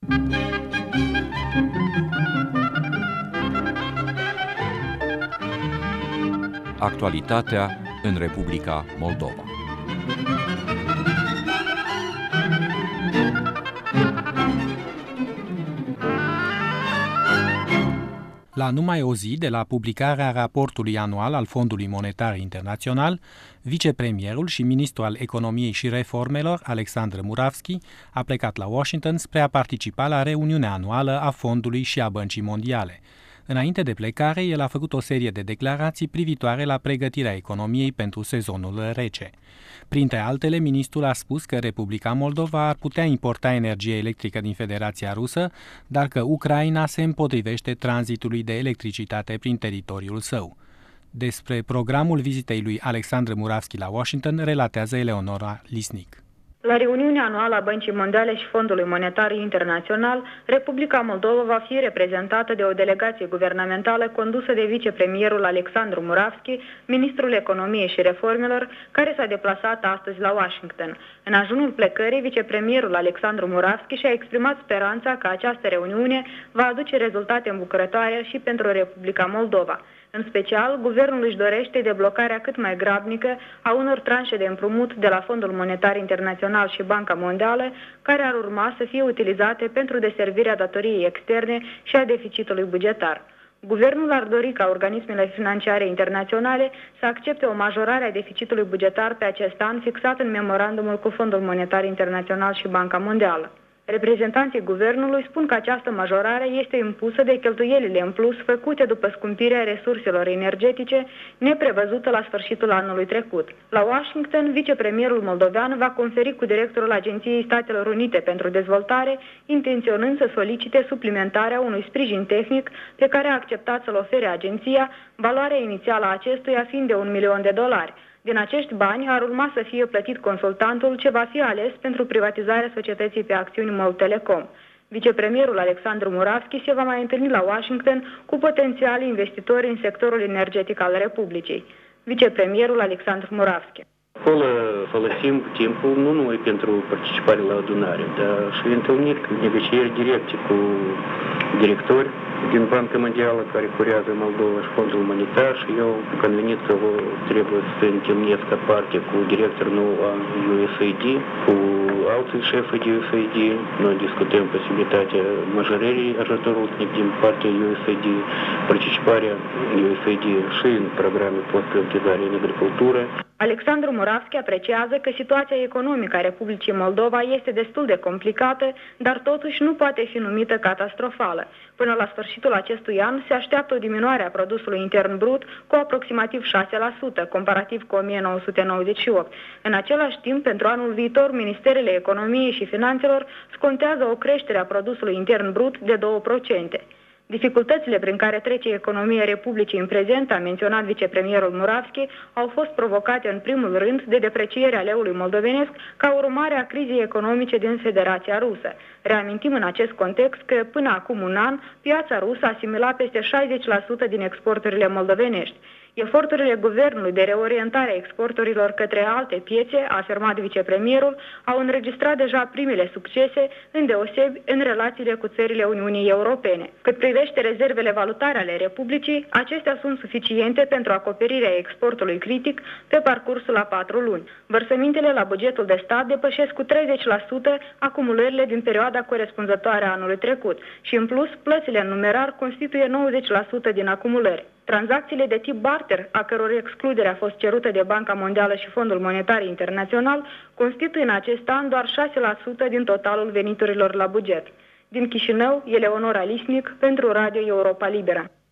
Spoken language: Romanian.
Actualitatea în Republica Moldova. La numai o zi de la publicarea raportului anual al Fondului Monetar Internațional, vicepremierul și ministrul al Economiei și Reformelor, Alexandru Muravski, a plecat la Washington spre a participa la reuniunea anuală a Fondului și a Băncii Mondiale. Înainte de plecare, el a făcut o serie de declarații privitoare la pregătirea economiei pentru sezonul rece. Printre altele, ministrul a spus că Republica Moldova ar putea importa energie electrică din Federația Rusă, dar că Ucraina se împotrivește tranzitului de electricitate prin teritoriul său. Despre programul vizitei lui Alexandru Muravski la Washington relatează Eleonora Lisnic. La reuniunea anuală a Băncii Mondiale și Fondului Monetar Internațional, Republica Moldova va fi reprezentată de o delegație guvernamentală condusă de vicepremierul Alexandru Muravski, ministrul Economiei și Reformelor, care s-a deplasat astăzi la Washington. În ajunul plecării, vicepremierul Alexandru Muravski și-a exprimat speranța că această reuniune va aduce rezultate îmbucurătoare și pentru Republica Moldova. În special, guvernul își dorește deblocarea cât mai grabnică a unor tranșe de împrumut de la Fondul Monetar Internațional și Banca Mondială, care ar urma să fie utilizate pentru deservirea datoriei externe și a deficitului bugetar. Guvernul ar dori ca organismele financiare internaționale să accepte o majorare a deficitului bugetar pe acest an fixat în memorandumul cu Fondul Monetar Internațional și Banca Mondială. Reprezentanții guvernului spun că această majorare este impusă de cheltuielile în plus făcute după scumpirea resurselor energetice neprevăzută la sfârșitul anului trecut. La Washington, vicepremierul moldovean va conferi cu directorul Agenției Statelor Unite pentru Dezvoltare, intenționând să solicite suplimentarea unui sprijin tehnic pe care a acceptat să-l ofere agenția, valoarea inițială a acestuia fiind de $1.000.000. Din acești bani ar urma să fie plătit consultantul ce va fi ales pentru privatizarea societății pe acțiuni Moltelecom. Vicepremierul Alexandru Muravski se va mai întâlni la Washington cu potențiali investitori în sectorul energetic al Republicii. Vicepremierul Alexandru Muravski. Acolo folosim timpul nu numai pentru participare la adunare, dar și întâlniri, negocieri directe cu directori din Banca Mondială care curează Moldova și Fondul Monetar și eu convenit că trebuie să întâlnesc aparte cu directorul nou a USAID, cu alții șefi de USAID. Noi discutăm posibilitatea majorării ajutorului din partea USAID, participarea USAID și în programe post-plantizare în agricultură. Alexandru Muravski apreciază că situația economică a Republicii Moldova este destul de complicată, dar totuși nu poate fi numită catastrofală. Până la sfârșitul acestui an se așteaptă o diminuare a produsului intern brut cu aproximativ 6%, comparativ cu 1998. În același timp, pentru anul viitor, Ministerele Economiei și Finanțelor scontează o creștere a produsului intern brut de 2%. Dificultățile prin care trece economia Republicii în prezent, a menționat vicepremierul Muravski, au fost provocate în primul rând de deprecierea leului moldovenesc ca urmare a crizei economice din Federația Rusă. Reamintim în acest context că până acum un an, piața rusă asimila peste 60% din exporturile moldovenești. Eforturile guvernului de reorientare a exporturilor către alte piețe, a afirmat vicepremierul, au înregistrat deja primele succese, îndeosebi în relațiile cu țările Uniunii Europene. Cât privește rezervele valutare ale Republicii, acestea sunt suficiente pentru acoperirea exportului critic pe parcursul a 4 luni. Vărsămintele la bugetul de stat depășesc cu 30% acumulările din perioada corespunzătoare a anului trecut și, în plus, plățile în numerar constituie 90% din acumulări. Tranzacțiile de tip barter, a căror excludere a fost cerută de Banca Mondială și Fondul Monetar Internațional, constituie în acest an doar 6% din totalul veniturilor la buget. Din Chișinău, Eleonora Lisnic, pentru Radio Europa Liberă.